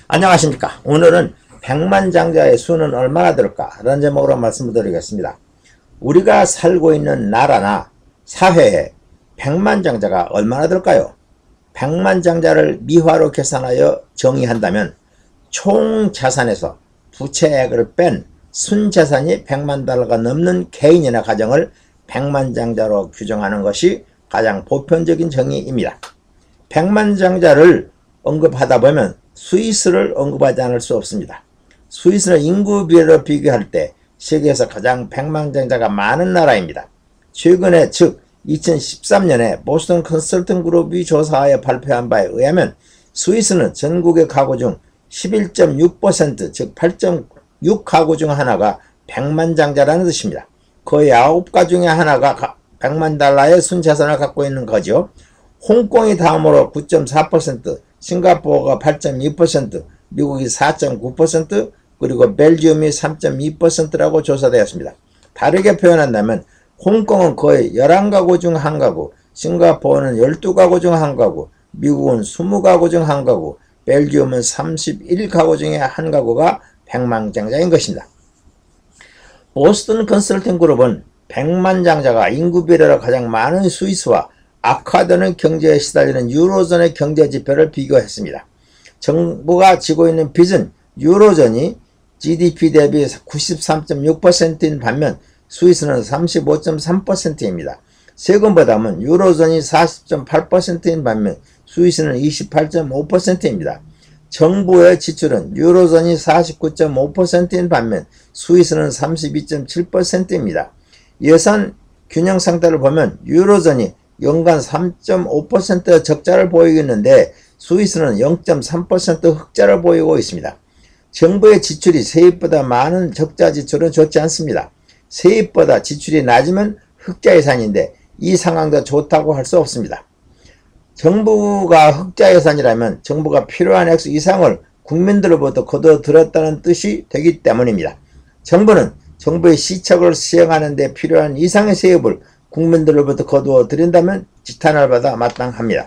안녕하십니까. 오늘은 백만장자의 수는 얼마나 될까? 라는 제목으로 말씀을 드리겠습니다. 우리가 살고 있는 나라나 사회에 백만장자가 얼마나 될까요? 백만장자를 미화로 계산하여 정의한다면 총 자산에서 부채액을 뺀 순자산이 100만 달러가 넘는 개인이나 가정을 백만장자로 규정하는 것이 가장 보편적인 정의입니다. 백만장자를 언급하다 보면 스위스를 언급하지 않을 수 없습니다. 스위스는 인구 비례로 비교할 때 세계에서 가장 백만장자가 많은 나라입니다. 최근에 즉 2013년에 보스턴 컨설팅 그룹이 조사하여 발표한 바에 의하면 스위스는 전국의 가구 중 11.6% 즉 8.6 가구 중 하나가 백만장자라는 뜻입니다. 거의 9가 중에 하나가 100만 달러의 순자산을 갖고 있는 거죠. 홍콩이 다음으로 9.4%, 싱가포르가 8.2%, 미국이 4.9%, 그리고 벨기움이 3.2%라고 조사되었습니다. 다르게 표현한다면 홍콩은 거의 11가구 중 1가구, 싱가포르는 12가구 중 1가구, 미국은 20가구 중 1가구, 벨기움은 31가구 중에 1가구가 백만장자인 것입니다. 보스턴 컨설팅 그룹은 백만장자가 인구 비례로 가장 많은 스위스와 악화되는 경제에 시달리는 유로존의 경제 지표를 비교했습니다. 정부가 지고 있는 빚은 유로존이 GDP 대비 93.6%인 반면 스위스는 35.3%입니다. 세금 부담은 유로존이 40.8%인 반면 스위스는 28.5%입니다. 정부의 지출은 유로존이 49.5%인 반면 스위스는 32.7%입니다. 예산 균형 상태를 보면 유로존이 연간 3.5% 적자를 보이겠는데 스위스는 0.3% 흑자를 보이고 있습니다. 정부의 지출이 세입보다 많은 적자 지출은 좋지 않습니다. 세입보다 지출이 낮으면 흑자 예산인데 이 상황도 좋다고 할 수 없습니다. 정부가 흑자 예산이라면 정부가 필요한 액수 이상을 국민들로부터 거둬들였다는 뜻이 되기 때문입니다. 정부는 정부의 시책을 시행하는 데 필요한 이상의 세입을 국민들로부터 거두어 들인다면 지탄을 받아 마땅합니다.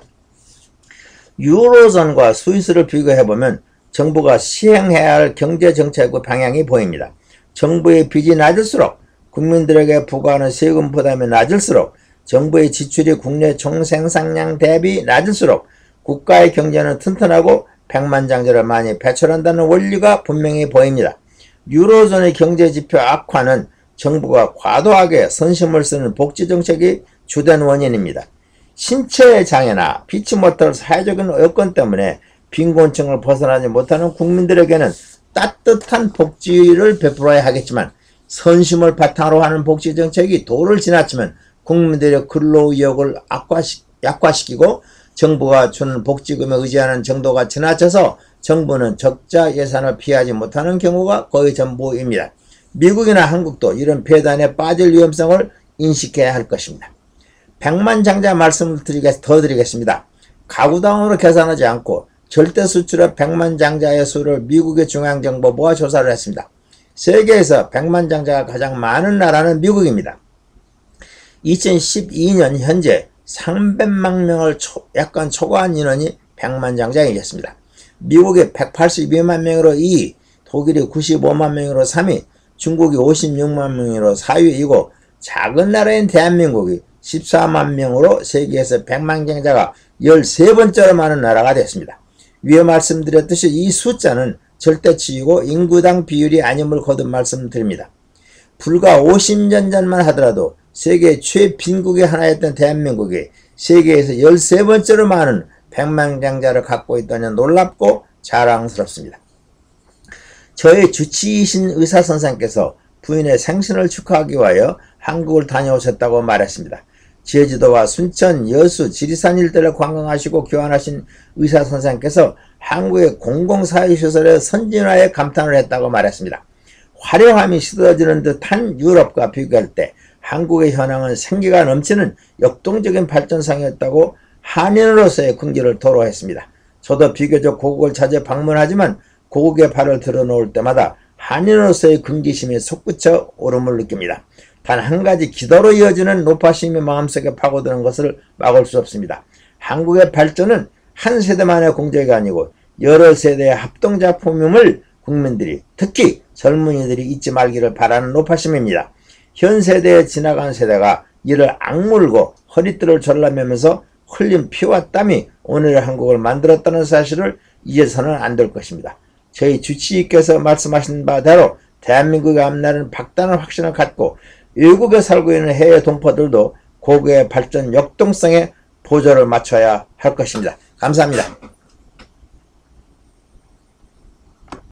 유로존과 스위스를 비교해보면 정부가 시행해야 할 경제정책의 방향이 보입니다. 정부의 빚이 낮을수록 국민들에게 부과하는 세금 부담이 낮을수록 정부의 지출이 국내 총생산량 대비 낮을수록 국가의 경제는 튼튼하고 백만장자를 많이 배출한다는 원리가 분명히 보입니다. 유로존의 경제지표 악화는 정부가 과도하게 선심을 쓰는 복지정책이 주된 원인입니다. 신체의 장애나 피치 못할 사회적인 여건 때문에 빈곤층을 벗어나지 못하는 국민들에게는 따뜻한 복지를 베풀어야 하겠지만 선심을 바탕으로 하는 복지정책이 도를 지나치면 국민들의 근로의욕을 약화시키고 정부가 주는 복지금에 의지하는 정도가 지나쳐서 정부는 적자 예산을 피하지 못하는 경우가 거의 전부입니다. 미국이나 한국도 이런 폐단에 빠질 위험성을 인식해야 할 것입니다. 백만장자 말씀을 더 드리겠습니다. 가구당으로 계산하지 않고 절대 수출의 백만장자의 수를 미국의 중앙정보부가 조사를 했습니다. 세계에서 백만장자가 가장 많은 나라는 미국입니다. 2012년 현재 300만 명을 약간 초과한 인원이 백만장자이겠습니다. 미국이 182만 명으로 2위, 독일이 95만 명으로 3위, 중국이 56만 명으로 4위이고 작은 나라인 대한민국이 14만 명으로 세계에서 백만장자가 13번째로 많은 나라가 됐습니다. 위에 말씀드렸듯이 이 숫자는 절대치이고 인구당 비율이 아님을 거듭 말씀드립니다. 불과 50년 전만 하더라도 세계 최빈국의 하나였던 대한민국이 세계에서 13번째로 많은 백만장자를 갖고 있다니 놀랍고 자랑스럽습니다. 저의 주치이신 의사선생께서 부인의 생신을 축하하기 위하여 한국을 다녀오셨다고 말했습니다. 제주도와 순천, 여수, 지리산 일대를 관광하시고 교환하신 의사선생께서 한국의 공공사회시설의 선진화에 감탄을 했다고 말했습니다. 화려함이 쏟아지는 듯한 유럽과 비교할 때 한국의 현황은 생기가 넘치는 역동적인 발전상이었다고 한인으로서의 긍지를 토로했습니다. 저도 비교적 고국을 자주 방문하지만 고국의 발을 들어놓을 때마다 한인으로서의 긍지심이 솟구쳐 오름을 느낍니다. 단 한 가지 기도로 이어지는 노파심이 마음속에 파고드는 것을 막을 수 없습니다. 한국의 발전은 한 세대만의 공적이 아니고 여러 세대의 합동작품임을 국민들이, 특히 젊은이들이 잊지 말기를 바라는 높아심입니다. 현 세대에 지나간 세대가 이를 악물고 허리띠를 졸라매면서 흘린 피와 땀이 오늘의 한국을 만들었다는 사실을 잊어서는 안 될 것입니다. 저희 주치의께서 말씀하신 바대로 대한민국의 앞날은 박다는 확신을 갖고 외국에 살고 있는 해외 동포들도 고국의 발전 역동성에 보조를 맞춰야 할 것입니다. 감사합니다.